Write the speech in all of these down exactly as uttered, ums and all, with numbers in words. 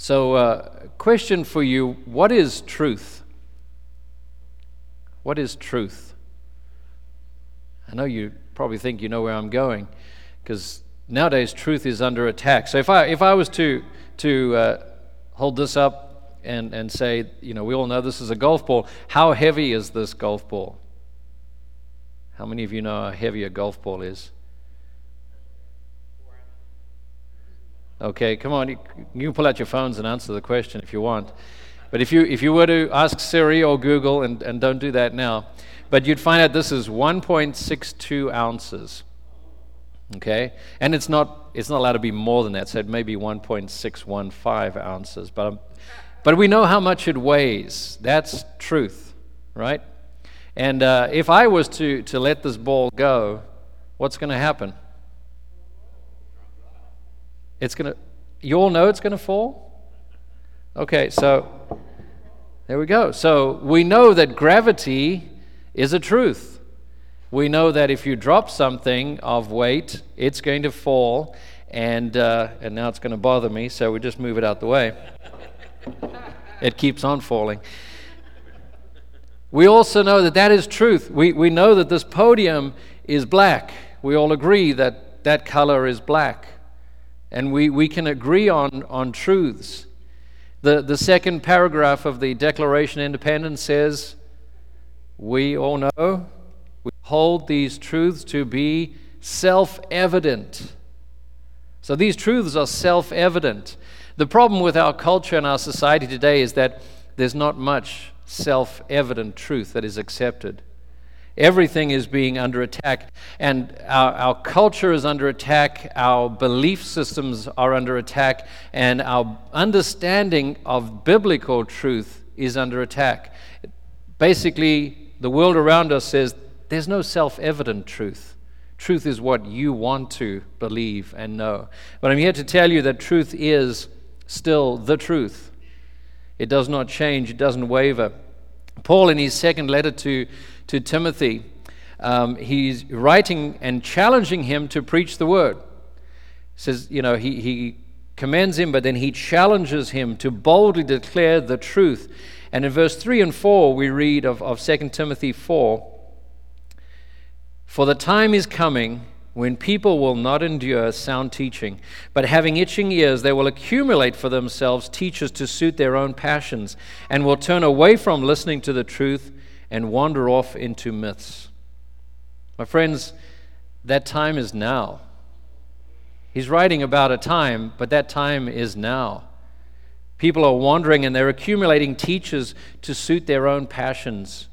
So, uh, question for you, what is truth? What is truth? I know you probably think you know where I'm going, because nowadays truth is under attack. So if I if I was to to uh, hold this up and, and say, you know, we all know this is a golf ball, how heavy is this golf ball? How many of you know how heavy a golf ball is? Okay, come on, you, you can pull out your phones and answer the question if you want. But if you if you were to ask Siri or Google, and, and don't do that now, but you'd find out this is one point six two ounces. Okay? And it's not it's not allowed to be more than that, so it may be one point six one five ounces. But um, but we know how much it weighs. That's truth, right? And uh, if I was to, to let this ball go, what's going to happen? It's going to, you all know it's going to fall? Okay, so there we go. So we know that gravity is a truth. We know that if you drop something of weight, it's going to fall, and uh, and now it's going to bother me, so we just move it out the way. It keeps on falling. We also know that that is truth. We we know that this podium is black. We all agree that that color is black. And we, we can agree on, on truths. The, the second paragraph of the Declaration of Independence says, we all know, we hold these truths to be self-evident. So these truths are self-evident. The problem with our culture and our society today is that there's not much self-evident truth that is accepted. Everything is being under attack, and our, our culture is under attack, our belief systems are under attack, and our understanding of biblical truth is under attack. Basically, the world around us says there's no self-evident truth. Truth is what you want to believe and know. But I'm here to tell you that truth is still the truth. It does not change, it doesn't waver. Paul, in his second letter to to Timothy, um, he's writing and challenging him to preach the word. He says, you know, he, he commends him, but then he challenges him to boldly declare the truth. And in verse three and four, we read of, of Second Timothy four, "For the time is coming when people will not endure sound teaching, but having itching ears, they will accumulate for themselves teachers to suit their own passions, and will turn away from listening to the truth and wander off into myths." My friends, that time is now. He's writing about a time, but that time is now. People are wandering and they're accumulating teachers to suit their own passions.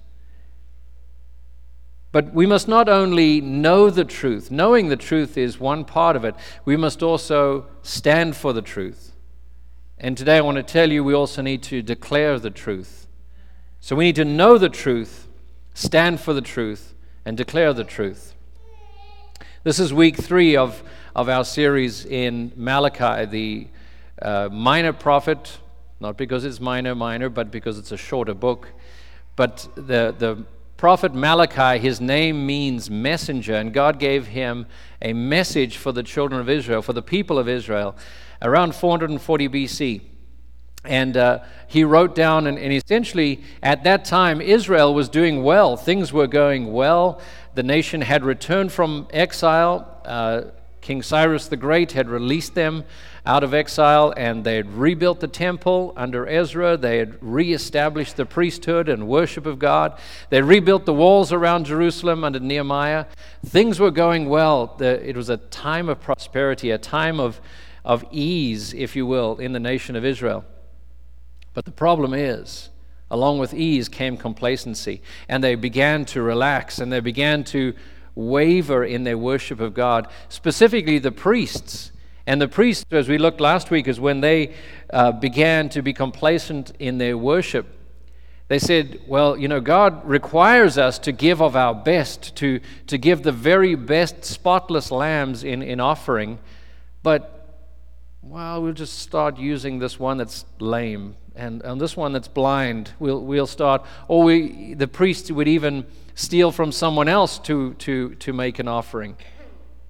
But we must not only know the truth. Knowing the truth is one part of it. We must also stand for the truth. And today I want to tell you we also need to declare the truth. So we need to know the truth, stand for the truth, and declare the truth. This is week three of, of our series in Malachi, the uh, minor prophet, not because it's minor, minor, but because it's a shorter book. But the, the prophet Malachi, his name means messenger, and God gave him a message for the children of Israel, for the people of Israel, around four hundred forty B C. And uh, he wrote down, and, and essentially at that time Israel was doing well. Things were going well. The nation had returned from exile. Uh, King Cyrus the Great had released them out of exile, and they had rebuilt the temple under Ezra. They had reestablished the priesthood and worship of God. They rebuilt the walls around Jerusalem under Nehemiah. Things were going well. The, it was a time of prosperity, a time of, of ease, if you will, in the nation of Israel. But the problem is, along with ease came complacency, and they began to relax, and they began to waver in their worship of God, specifically the priests. And the priests, as we looked last week, is when they uh, began to be complacent in their worship. They said, well, you know, God requires us to give of our best, to, to give the very best spotless lambs in, in offering, but, well, we'll just start using this one that's lame. And on this one that's blind, we'll we'll start, or we the priest would even steal from someone else to to to make an offering.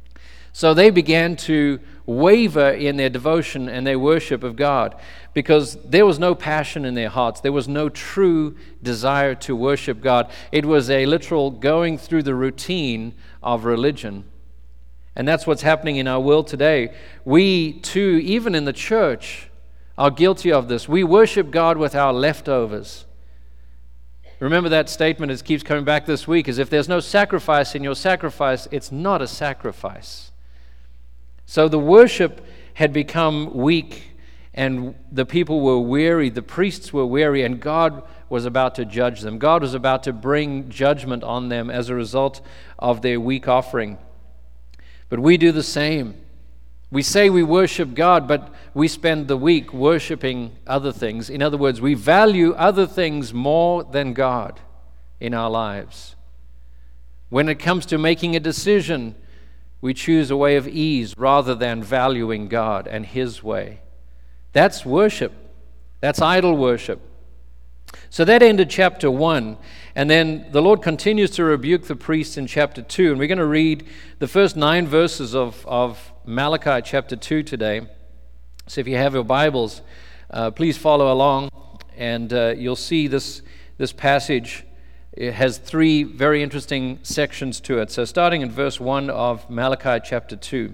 So they began to waver in their devotion and their worship of God because there was no passion in their hearts. There was no true desire to worship God. It was a literal going through the routine of religion. And that's what's happening in our world today. We, too, even in the church, are guilty of this. We worship God with our leftovers. Remember that statement, it keeps coming back this week, is if there's no sacrifice in your sacrifice, it's not a sacrifice. So the worship had become weak, and the people were weary, the priests were weary, and God was about to judge them. God was about to bring judgment on them as a result of their weak offering. But we do the same. We say we worship God, but we spend the week worshiping other things. In other words, we value other things more than God in our lives. When it comes to making a decision, we choose a way of ease rather than valuing God and His way. That's worship. That's idol worship. So that ended chapter one. And then the Lord continues to rebuke the priests in chapter two. And we're going to read the first nine verses of, of Malachi chapter two today. So if you have your Bibles, uh, please follow along. And uh, you'll see this, this passage. It has three very interesting sections to it. So starting in verse one of Malachi chapter two.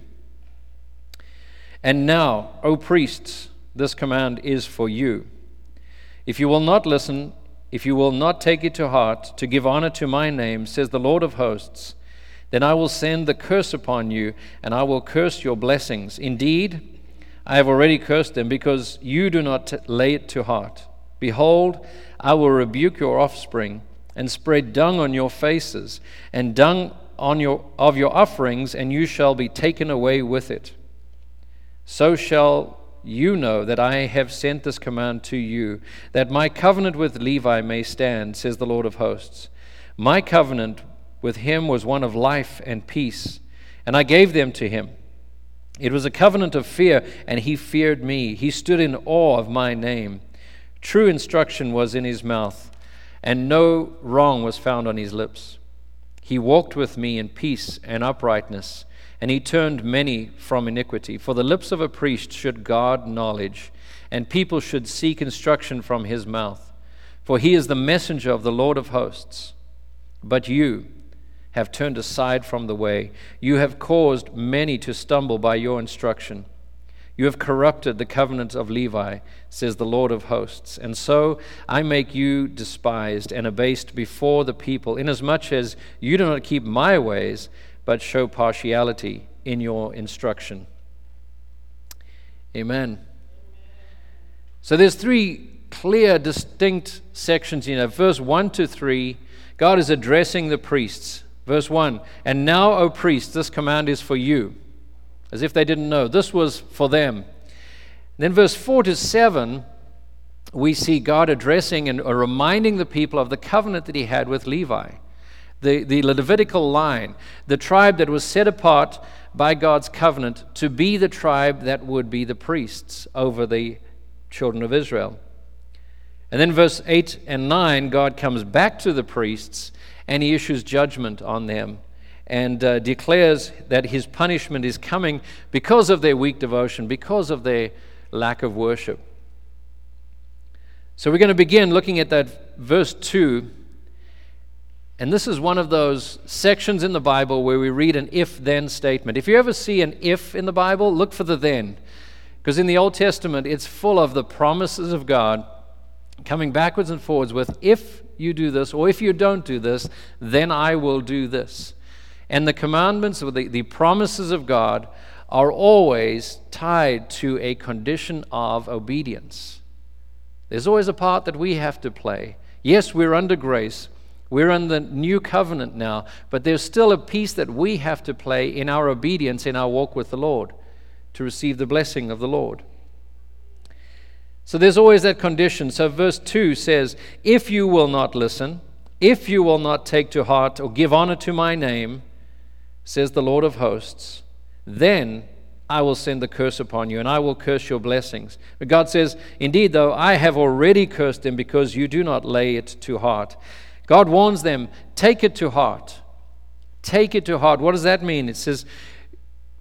And now, O priests, this command is for you. If you will not listen, if you will not take it to heart, to give honor to my name, says the Lord of hosts, then I will send the curse upon you, and I will curse your blessings. Indeed, I have already cursed them, because you do not t- lay it to heart. Behold, I will rebuke your offspring, and spread dung on your faces, and dung on your of your offerings, and you shall be taken away with it. So shall you know that I have sent this command to you, that my covenant with Levi may stand, says the Lord of hosts. My covenant with him was one of life and peace, and I gave them to him. It was a covenant of fear, and he feared me. He stood in awe of my name. True instruction was in his mouth, and no wrong was found on his lips. He walked with me in peace and uprightness, and he turned many from iniquity. For the lips of a priest should guard knowledge, and people should seek instruction from his mouth. For he is the messenger of the Lord of hosts. But you have turned aside from the way. You have caused many to stumble by your instruction. You have corrupted the covenant of Levi, says the Lord of hosts. And so I make you despised and abased before the people, inasmuch as you do not keep my ways, but show partiality in your instruction. Amen. So there's three clear, distinct sections. You know, verse one to three, God is addressing the priests. Verse one, and now, O priests, this command is for you. As if they didn't know. This was for them. Then verse four to seven, we see God addressing and reminding the people of the covenant that he had with Levi. The, the Levitical line, the tribe that was set apart by God's covenant to be the tribe that would be the priests over the children of Israel. And then verse eight and nine, God comes back to the priests and he issues judgment on them, and uh, declares that his punishment is coming because of their weak devotion, because of their lack of worship. So we're going to begin looking at that verse two, and this is one of those sections in the Bible where we read an if-then statement. If you ever see an if in the Bible, look for the then, because in the Old Testament it's full of the promises of God coming backwards and forwards with, if you do this, or if you don't do this, then I will do this. And the commandments or the, the promises of God are always tied to a condition of obedience. There's always a part that we have to play. Yes, we're under grace. We're in the new covenant now, but there's still a piece that we have to play in our obedience, in our walk with the Lord, to receive the blessing of the Lord. So there's always that condition. So verse two says, if you will not listen, if you will not take to heart or give honor to my name, says the Lord of hosts, then I will send the curse upon you, and I will curse your blessings. But God says, indeed, though, I have already cursed them because you do not lay it to heart. God warns them, take it to heart. Take it to heart. What does that mean? It says,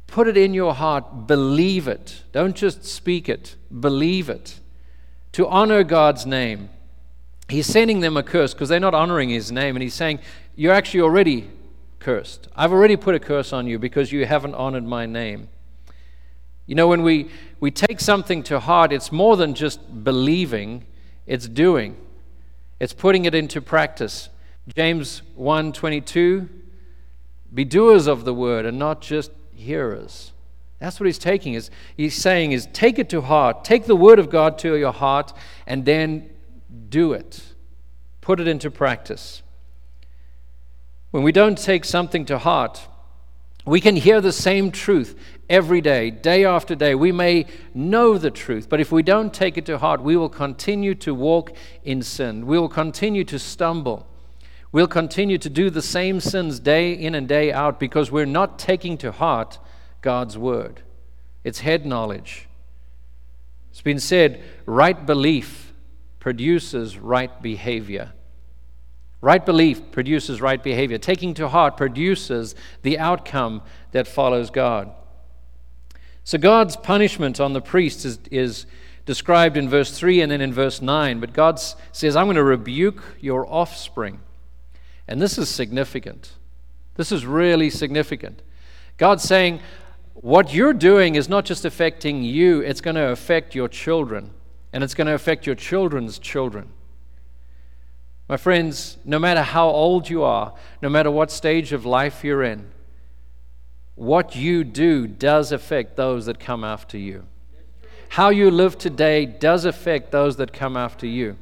Put it in your heart. Believe it. Don't just speak it. Believe it. To honor God's name. He's sending them a curse because they're not honoring His name. And He's saying, you're actually already cursed. I've already put a curse on you because you haven't honored my name. You know, when we, we take something to heart, it's more than just believing. It's doing. It's putting it into practice. James one twenty-two, be doers of the word and not just hearers. That's what he's taking. Is he's saying is take it to heart. Take the word of God to your heart and then do it. Put it into practice. When we don't take something to heart, we can hear the same truth every day, day after day. We may know the truth, but if we don't take it to heart, we will continue to walk in sin. We will continue to stumble. We'll continue to do the same sins day in and day out because we're not taking to heart God's word. It's head knowledge. It's been said, right belief produces right behavior. Right belief produces right behavior. Taking to heart produces the outcome that follows God. So God's punishment on the priests is, is described in verse three and then in verse nine. But God says, I'm going to rebuke your offspring. And this is significant. This is really significant. God's saying, what you're doing is not just affecting you, it's going to affect your children. And it's going to affect your children's children. My friends, no matter how old you are, no matter what stage of life you're in, what you do does affect those that come after you. How you live today does affect those that come after you.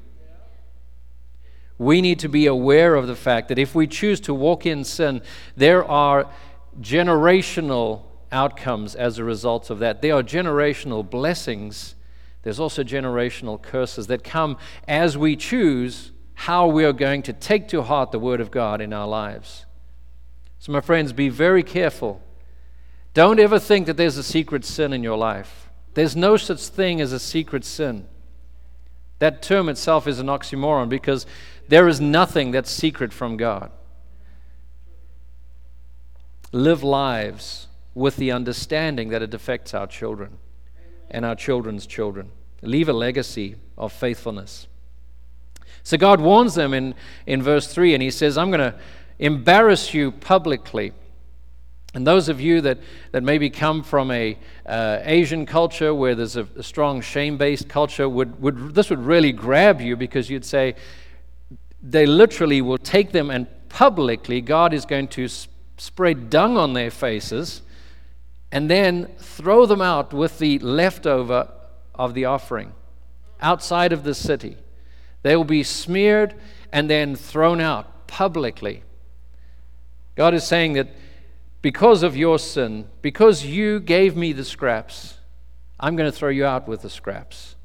We need to be aware of the fact that if we choose to walk in sin, there are generational outcomes as a result of that. There are generational blessings. There's also generational curses that come as we choose how we are going to take to heart the Word of God in our lives. So my friends, be very careful. Don't ever think that there's a secret sin in your life. There's no such thing as a secret sin. That term itself is an oxymoron because there is nothing that's secret from God. Live lives with the understanding that it affects our children and our children's children. Leave a legacy of faithfulness. So God warns them in, in verse three, and He says, I'm going to embarrass you publicly. And those of you that, that maybe come from a uh, Asian culture where there's a, a strong shame-based culture, would, would this would really grab you because you'd say, they literally will take them and publicly God is going to sp- spread dung on their faces and then throw them out with the leftover of the offering outside of the city. They will be smeared and then thrown out publicly. God is saying that because of your sin, because you gave me the scraps, I'm going to throw you out with the scraps.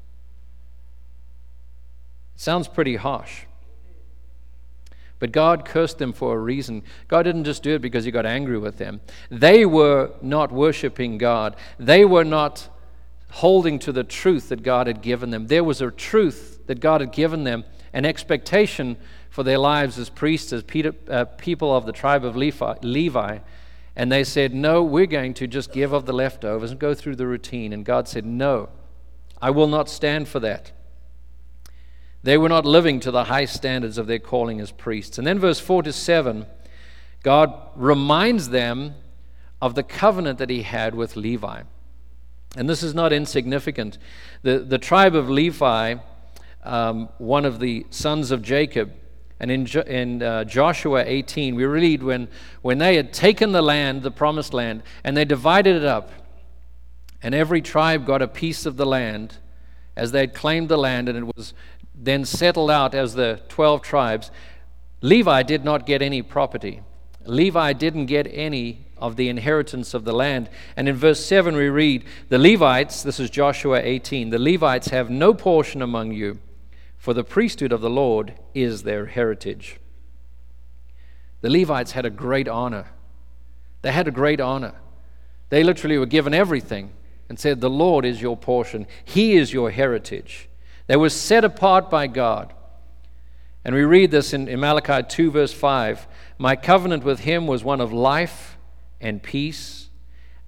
It sounds pretty harsh. But God cursed them for a reason. God didn't just do it because He got angry with them. They were not worshiping God. They were not holding to the truth that God had given them. There was a truth that God had given them, an expectation for their lives as priests, as Peter, uh, people of the tribe of Levi, Levi. And they said, no, we're going to just give of the leftovers and go through the routine. And God said, no, I will not stand for that. They were not living to the high standards of their calling as priests. And then verse four to seven, God reminds them of the covenant that He had with Levi. And this is not insignificant. The, the tribe of Levi, um, one of the sons of Jacob, and in, jo- in uh, Joshua eighteen, we read when, when they had taken the land, the promised land, and they divided it up, and every tribe got a piece of the land as they had claimed the land, and it was then settled out as the twelve tribes. Levi did not get any property. Levi didn't get any of the inheritance of the land. And in verse seven we read, the Levites, this is Joshua eighteen, the Levites have no portion among you, for the priesthood of the Lord is their heritage. The Levites had a great honor. They had a great honor. They literally were given everything and said, the Lord is your portion. He is your heritage. They were set apart by God. And we read this in, in Malachi two, verse five. My covenant with him was one of life and peace,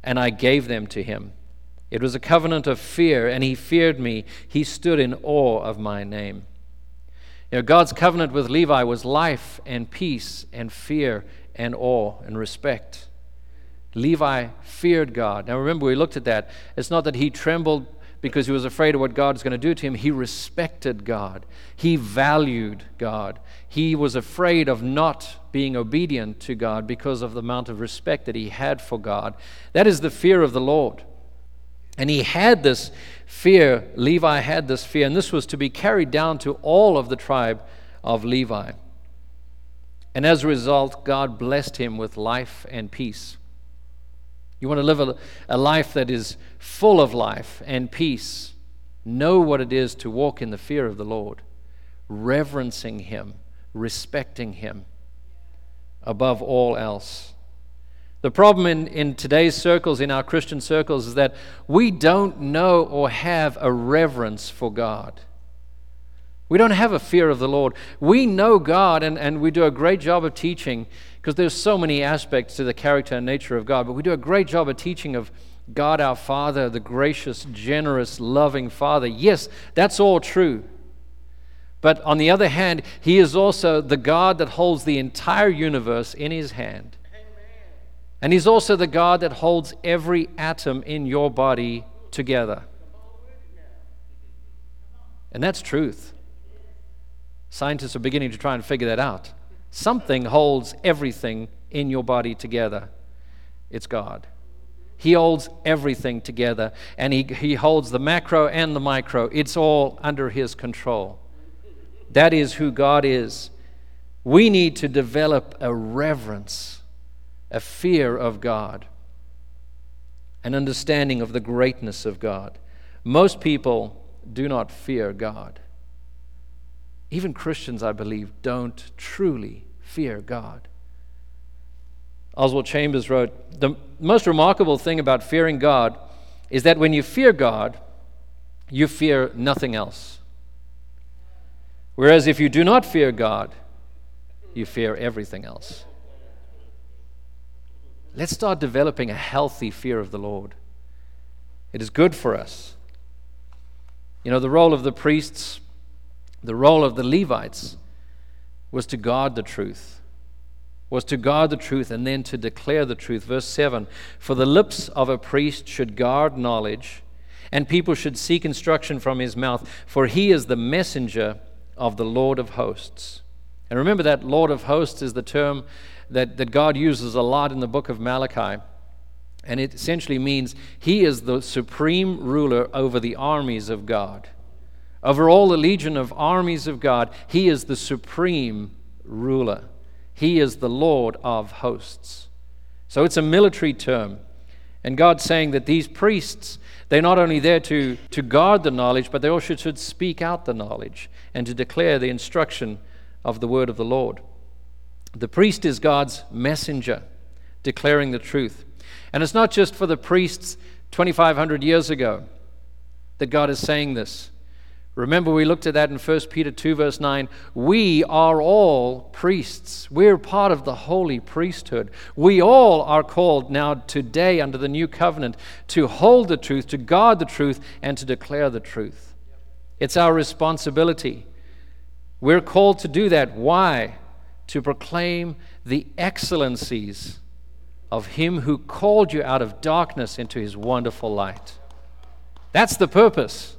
and I gave them to him. It was a covenant of fear, and he feared me. He stood in awe of my name. You know, God's covenant with Levi was life and peace and fear and awe and respect. Levi feared God. Now remember, we looked at that. It's not that he trembled because he was afraid of what God was going to do to him. He respected God. He valued God. He was afraid of not being obedient to God because of the amount of respect that he had for God. That is the fear of the Lord. And he had this fear, Levi had this fear, and this was to be carried down to all of the tribe of Levi. And as a result, God blessed him with life and peace. You want to live a, a life that is full of life and peace. Know what it is to walk in the fear of the Lord, reverencing him, respecting him above all else. The problem in, in today's circles, in our Christian circles, is that we don't know or have a reverence for God. We don't have a fear of the Lord. We know God, and, and we do a great job of teaching, because there's so many aspects to the character and nature of God, but we do a great job of teaching of God our Father, the gracious, generous, loving Father. Yes, that's all true. But on the other hand, he is also the God that holds the entire universe in his hand. And he's also the God that holds every atom in your body together. And that's truth. Scientists are beginning to try and figure that out. Something holds everything in your body together. It's God. He holds everything together, and he, he holds the macro and the micro. It's all under his control. That is who God is. We need to develop a reverence, a fear of God, an understanding of the greatness of God. Most people do not fear God. Even Christians, I believe, don't truly fear God. Oswald Chambers wrote, the most remarkable thing about fearing God is that when you fear God, you fear nothing else. Whereas if you do not fear God, you fear everything else. Let's start developing a healthy fear of the Lord. It is good for us. You know, the role of the priests, the role of the Levites was to guard the truth, was to guard the truth and then to declare the truth. Verse seven, for the lips of a priest should guard knowledge, and people should seek instruction from his mouth, for he is the messenger of the Lord of hosts. And remember that Lord of hosts is the term that, that God uses a lot in the book of Malachi. And it essentially means he is the supreme ruler over the armies of God. Over all the legion of armies of God, he is the supreme ruler. He is the Lord of hosts. So it's a military term. And God's saying that these priests, they're not only there to, to guard the knowledge, but they also should speak out the knowledge and to declare the instruction of the word of the Lord. The priest is God's messenger, declaring the truth. And it's not just for the priests twenty-five hundred years ago that God is saying this. Remember, we looked at that in First Peter two, verse nine. We are all priests. We're part of the holy priesthood. We all are called now today under the new covenant to hold the truth, to guard the truth, and to declare the truth. It's our responsibility. We're called to do that. Why? To proclaim the excellencies of him who called you out of darkness into his wonderful light. That's the purpose.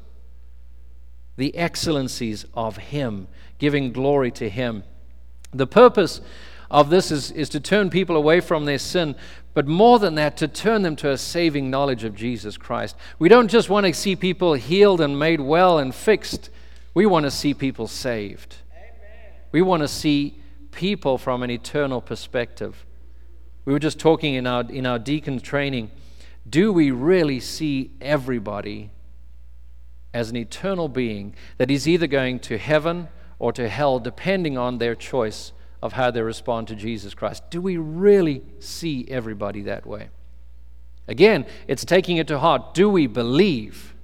The excellencies of him, giving glory to him. The purpose of this is, is to turn people away from their sin, but more than that, to turn them to a saving knowledge of Jesus Christ. We don't just want to see people healed and made well and fixed. We want to see people saved. Amen. We want to see people from an eternal perspective. We were just talking in our, in our deacon training. Do we really see everybody as an eternal being that is either going to heaven or to hell, depending on their choice of how they respond to Jesus Christ? Do we really see everybody that way? Again, it's taking it to heart. Do we believe?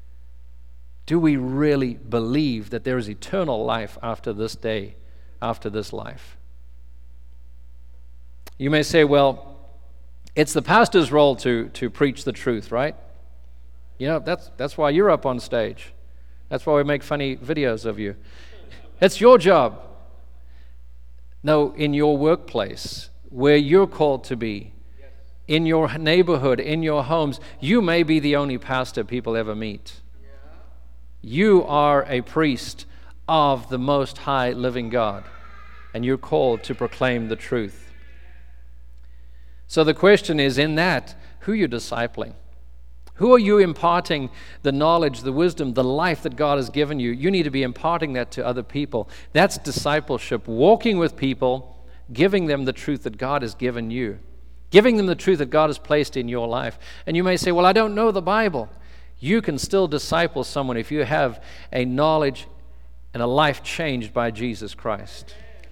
Do we really believe that there is eternal life after this day, after this life? You may say, well, It's the pastor's role to, to preach the truth, right? You know, that's, that's why you're up on stage. That's why we make funny videos of you. It's your job. No, in your workplace, where you're called to be, in your neighborhood, in your homes, you may be the only pastor people ever meet. You are a priest of the Most High living God, and you're called to proclaim the truth. So the question is, in that, who are you discipling? Who are you imparting the knowledge, the wisdom, the life that God has given you? You need to be imparting that to other people. That's discipleship, walking with people, giving them the truth that God has given you, giving them the truth that God has placed in your life. And you may say, well, I don't know the Bible. You can still disciple someone if you have a knowledge and a life changed by Jesus Christ.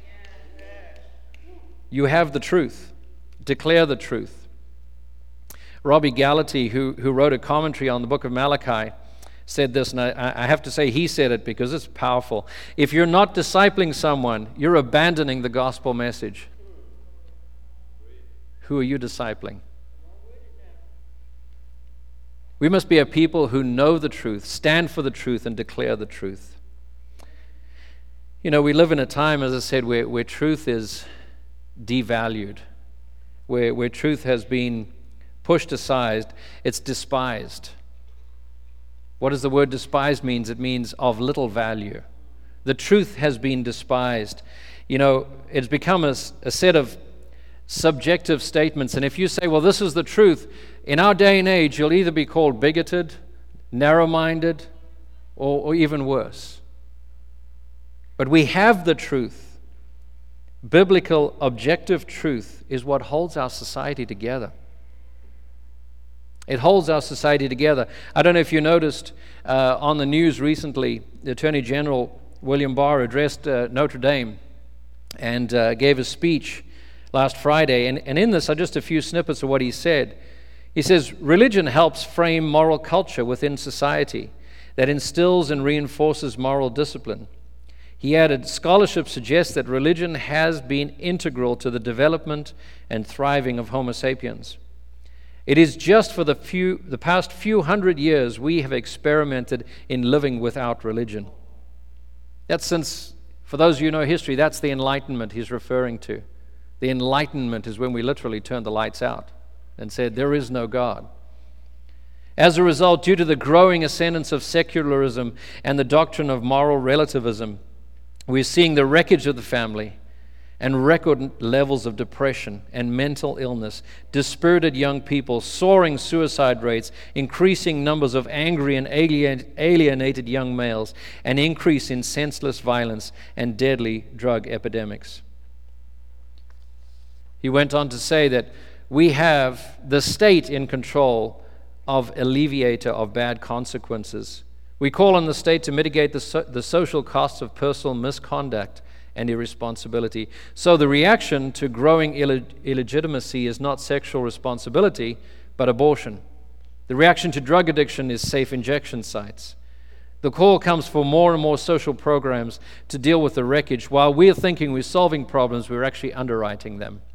You have the truth. Declare the truth. Robbie Gallaty, who, who wrote a commentary on the book of Malachi, said this, and I, I have to say he said it because it's powerful. If you're not discipling someone, you're abandoning the gospel message. Who are you discipling? We must be a people who know the truth, stand for the truth, and declare the truth. You know, we live in a time, as I said, where, where truth is devalued, where, where truth has been pushed aside, it's despised. What does the word despised means? It means of little value. The truth has been despised. You know, it's become a, a set of subjective statements, and if you say, well, this is the truth, in our day and age, you'll either be called bigoted, narrow-minded, or, or even worse. But we have the truth. Biblical, objective truth is what holds our society together. It holds our society together. I don't know if you noticed uh, on the news recently, the Attorney General William Barr addressed uh, Notre Dame and uh, gave a speech last Friday. And, and in this are just a few snippets of what he said. He says, religion helps frame moral culture within society that instills and reinforces moral discipline. He added, scholarship suggests that religion has been integral to the development and thriving of Homo sapiens. It is just for the few, the past few hundred years we have experimented in living without religion. That's since, for those of you who know history, that's the Enlightenment he's referring to. The Enlightenment is when we literally turned the lights out and said, there is no God. As a result, due to the growing ascendance of secularism and the doctrine of moral relativism, we're seeing the wreckage of the family and record levels of depression and mental illness, dispirited young people, soaring suicide rates, increasing numbers of angry and alienated young males, an increase in senseless violence and deadly drug epidemics. He went on to say that we have the state in control of alleviator of bad consequences. We call on the state to mitigate the, so- the social costs of personal misconduct and irresponsibility. So the reaction to growing Ill- illegitimacy is not sexual responsibility, but abortion. The reaction to drug addiction is safe injection sites. The call comes for more and more social programs to deal with the wreckage. While we're thinking we're solving problems, we're actually underwriting them.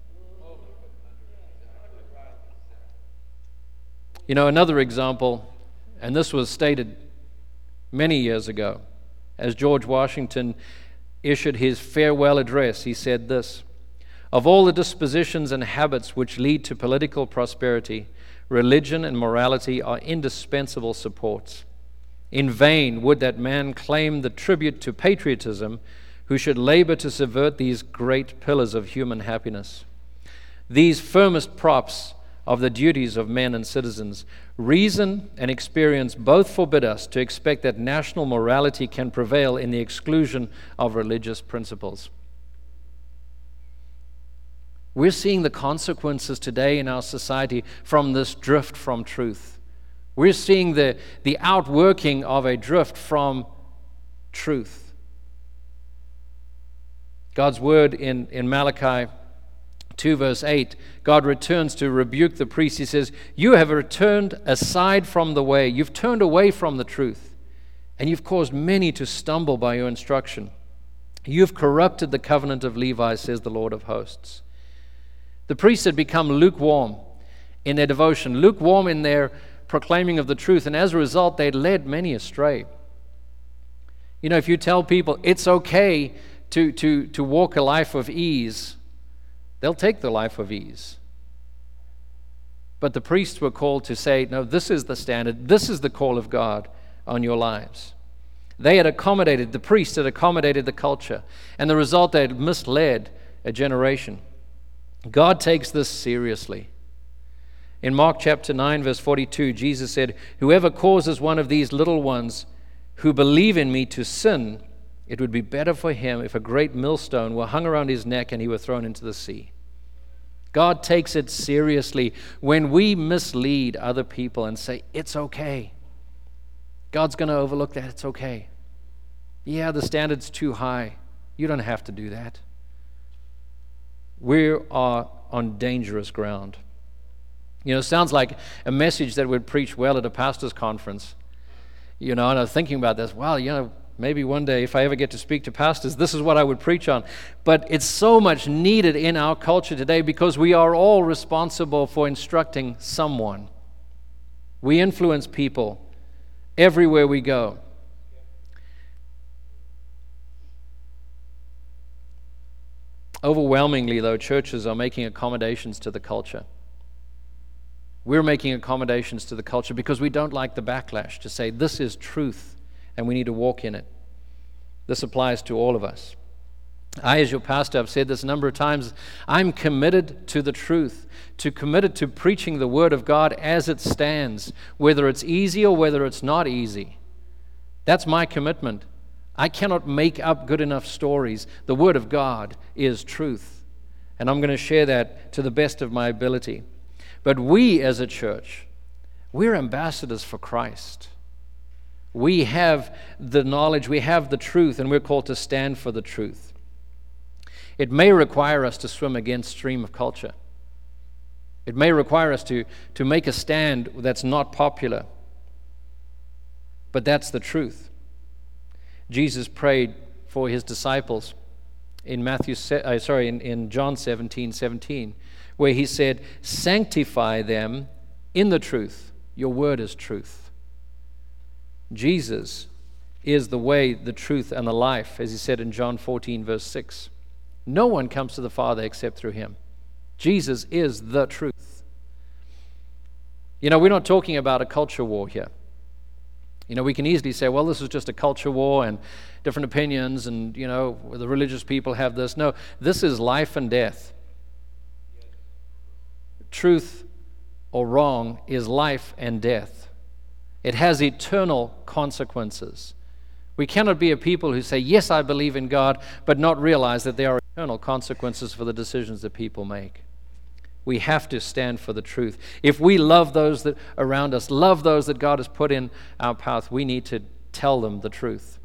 You know, another example, and this was stated many years ago, as George Washington issued his farewell address, he said this, of all the dispositions and habits which lead to political prosperity, religion and morality are indispensable supports. In vain would that man claim the tribute to patriotism who should labor to subvert these great pillars of human happiness. These firmest props of the duties of men and citizens, reason and experience both forbid us to expect that national morality can prevail in the exclusion of religious principles. We're seeing the consequences today in our society from this drift from truth. We're seeing the, the outworking of a drift from truth. God's word in, in Malachi two verse eight, God returns to rebuke the priest. He says, you have returned aside from the way. You've turned away from the truth, and you've caused many to stumble by your instruction. You've corrupted the covenant of Levi, says the Lord of hosts. The priests had become lukewarm, in their devotion, lukewarm in their proclaiming of the truth, and as a result, they led many astray. You know, if you tell people it's okay to, to, to walk a life of ease, they'll take the life of ease. But the priests were called to say, no, this is the standard, this is the call of God on your lives. They had accommodated, the priests had accommodated the culture, and the result, they had misled a generation. God takes this seriously. In Mark chapter nine, verse forty-two, Jesus said, whoever causes one of these little ones who believe in me to sin, it would be better for him if a great millstone were hung around his neck and he were thrown into the sea. God takes it seriously when we mislead other people and say, it's okay. God's going to overlook that. It's okay. Yeah, the standard's too high. You don't have to do that. We are on dangerous ground. You know, it sounds like a message that would preach well at a pastor's conference. You know, and I was thinking about this. Well, you know, maybe one day if I ever get to speak to pastors, this is what I would preach on. But it's so much needed in our culture today because we are all responsible for instructing someone. We influence people everywhere we go. Overwhelmingly, though, churches are making accommodations to the culture. We're making accommodations to the culture because we don't like the backlash to say this is truth and we need to walk in it. This applies to all of us. I, as your pastor, I've said this a number of times, I'm committed to the truth, to committed to preaching the Word of God as it stands, whether it's easy or whether it's not easy. That's my commitment. I cannot make up good enough stories. The Word of God is truth, and I'm going to share that to the best of my ability. But we as a church, we're ambassadors for Christ. We have the knowledge, we have the truth, and we're called to stand for the truth. It may require us to swim against stream of culture. It may require us to, to make a stand that's not popular. But that's the truth. Jesus prayed for his disciples in Matthew, uh, sorry, in, in John seventeen seventeen, where he said, sanctify them in the truth. Your word is truth. Jesus is the way, the truth, and the life, as he said in John fourteen, verse six. No one comes to the Father except through him. Jesus is the truth. You know, we're not talking about a culture war here. You know, we can easily say, well, this is just a culture war and different opinions and, you know, the religious people have this. No, this is life and death. Truth or wrong is life and death. It has eternal consequences. We cannot be a people who say, yes, I believe in God, but not realize that there are eternal consequences for the decisions that people make. We have to stand for the truth. If we love those that around us, love those that God has put in our path, we need to tell them the truth.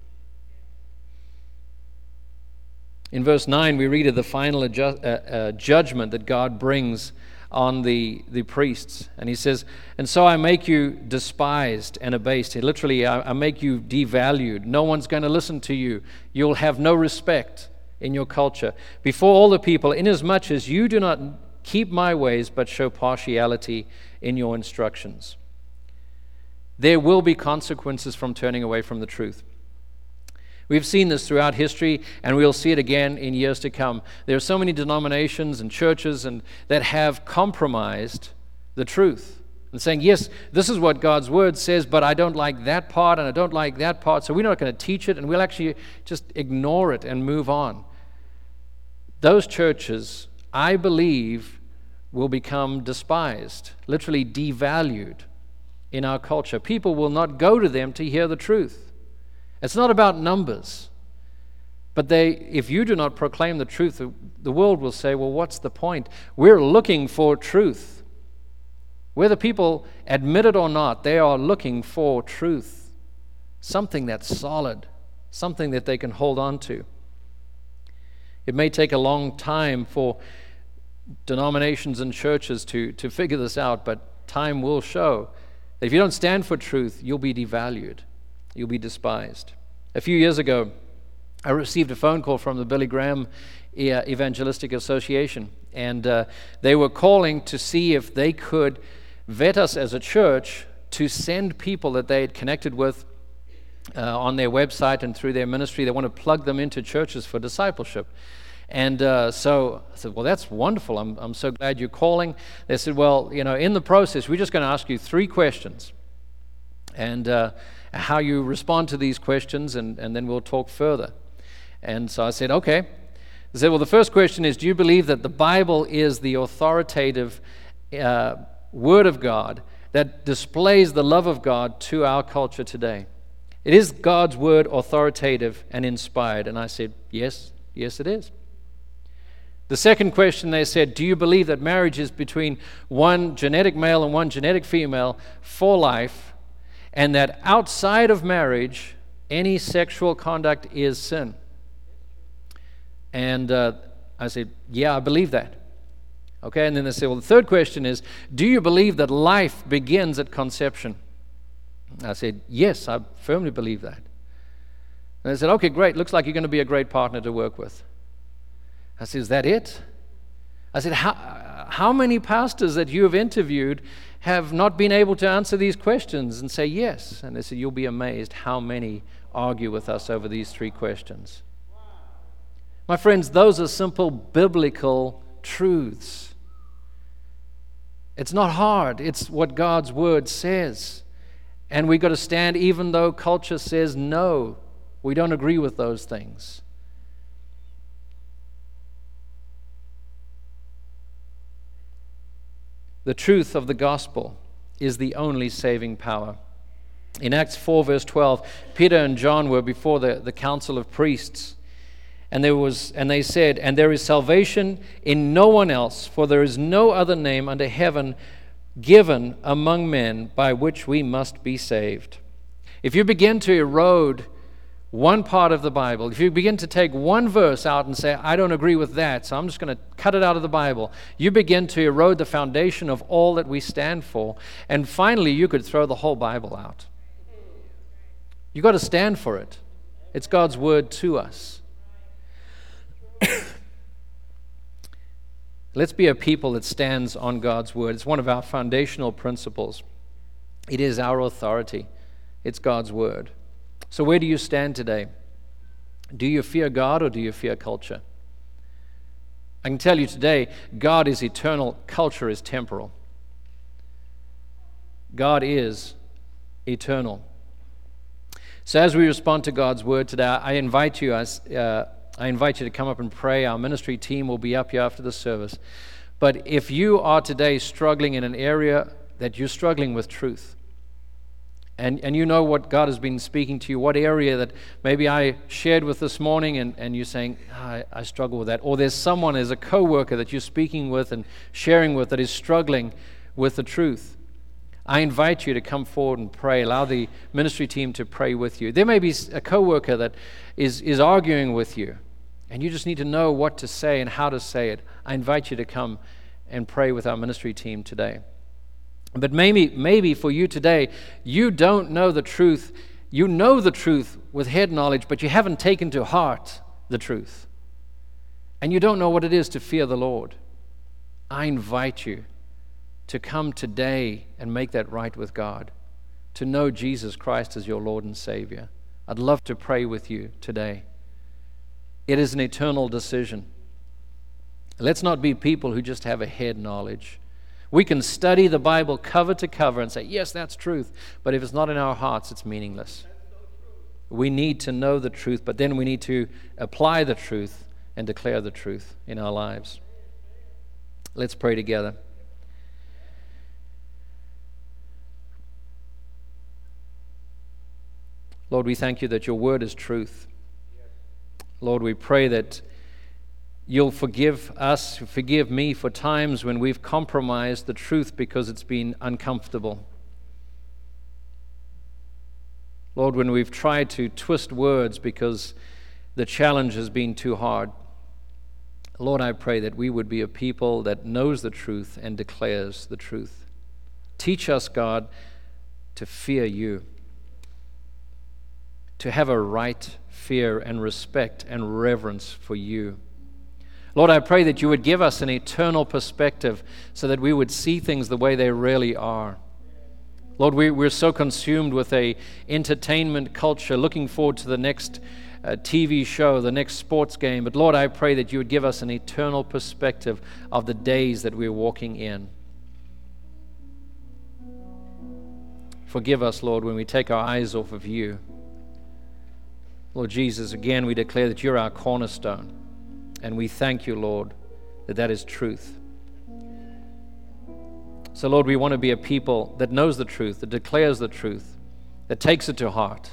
In verse nine, we read of the final adjust, uh, uh, judgment that God brings on the, the priests. And he says, and so I make you despised and abased. Literally, I, I make you devalued. No one's going to listen to you. You'll have no respect in your culture before all the people, inasmuch as you do not keep my ways, but show partiality in your instructions. There will be consequences from turning away from the truth. We've seen this throughout history, and we'll see it again in years to come. There are so many denominations and churches and that have compromised the truth and saying, yes, this is what God's word says, but I don't like that part and I don't like that part, so we're not going to teach it, and we'll actually just ignore it and move on. Those churches, I believe, will become despised, literally devalued in our culture. People will not go to them to hear the truth. It's not about numbers, but they, if you do not proclaim the truth, the world will say, well, what's the point? We're looking for truth. Whether people admit it or not, they are looking for truth, something that's solid, something that they can hold on to. It may take a long time for denominations and churches to, to figure this out, but time will show that if you don't stand for truth, you'll be devalued. You'll be despised. A few years ago, I received a phone call from the Billy Graham Evangelistic Association, And uh, they were calling to see if they could vet us as a church to send people that they had connected with uh, on their website and through their ministry. They want to plug them into churches for discipleship. And uh, so I said, well, that's wonderful. I'm, I'm so glad you're calling. They said, well, you know, in the process, we're just going to ask you three questions. And uh, how you respond to these questions, and, and then we'll talk further. And so I said, okay. They said, well, the first question is, do you believe that the Bible is the authoritative uh, Word of God that displays the love of God to our culture today? It is God's Word, authoritative and inspired. And I said, yes, yes it is. The second question, they said, do you believe that marriage is between one genetic male and one genetic female for life, and that outside of marriage, any sexual conduct is sin? And uh, I said, yeah, I believe that. Okay, and then they said, well, the third question is, do you believe that life begins at conception? I said, yes, I firmly believe that. And they said, okay, great, looks like you're going to be a great partner to work with. I said, is that it? I said, how, how many pastors that you have interviewed have not been able to answer these questions and say yes? And they said, you'll be amazed how many argue with us over these three questions. My friends, those are simple biblical truths. It's not hard. It's what God's Word says. And we've got to stand even though culture says no. We don't agree with those things. The truth of the gospel is the only saving power. In Acts four, verse twelve, Peter and John were before the, the council of priests, and there was, and they said, and there is salvation in no one else, for there is no other name under heaven given among men by which we must be saved. If you begin to erode one part of the Bible, if you begin to take one verse out and say, I don't agree with that, so I'm just going to cut it out of the Bible, you begin to erode the foundation of all that we stand for, and finally you could throw the whole Bible out. You've got to stand for it. It's God's Word to us. Let's be a people that stands on God's Word. It's one of our foundational principles. It is our authority. It's God's Word. So where do you stand today? Do you fear God or do you fear culture? I can tell you today, God is eternal, culture is temporal. God is eternal. So as we respond to God's Word today, I invite you, uh, I invite you to come up and pray. Our ministry team will be up here after the service. But if you are today struggling in an area that you're struggling with truth, And and you know what God has been speaking to you, what area that maybe I shared with this morning, and, and you're saying, oh, I, I struggle with that. Or there's someone, there's a co-worker that you're speaking with and sharing with that is struggling with the truth. I invite you to come forward and pray. Allow the ministry team to pray with you. There may be a co-worker that is, is arguing with you, and you just need to know what to say and how to say it. I invite you to come and pray with our ministry team today. But maybe, maybe for you today, you don't know the truth. You know the truth with head knowledge, but you haven't taken to heart the truth. And you don't know what it is to fear the Lord. I invite you to come today and make that right with God, to know Jesus Christ as your Lord and Savior. I'd love to pray with you today. It is an eternal decision. Let's not be people who just have a head knowledge. We can study the Bible cover to cover and say, yes, that's truth. But if it's not in our hearts, it's meaningless. We need to know the truth, but then we need to apply the truth and declare the truth in our lives. Let's pray together. Lord, we thank you that your word is truth. Lord, we pray that you'll forgive us, forgive me for times when we've compromised the truth because it's been uncomfortable. Lord, when we've tried to twist words because the challenge has been too hard. Lord, I pray that we would be a people that knows the truth and declares the truth. Teach us, God, to fear you, to have a right fear and respect and reverence for you. Lord, I pray that you would give us an eternal perspective so that we would see things the way they really are. Lord, we, we're so consumed with a entertainment culture, looking forward to the next uh, T V show, the next sports game. But Lord, I pray that you would give us an eternal perspective of the days that we're walking in. Forgive us, Lord, when we take our eyes off of you. Lord Jesus, again, we declare that you're our cornerstone. And we thank you, Lord, that that is truth. So, Lord, we want to be a people that knows the truth, that declares the truth, that takes it to heart.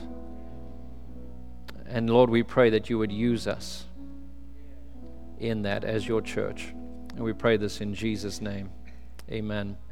And, Lord, we pray that you would use us in that as your church. And we pray this in Jesus' name. Amen.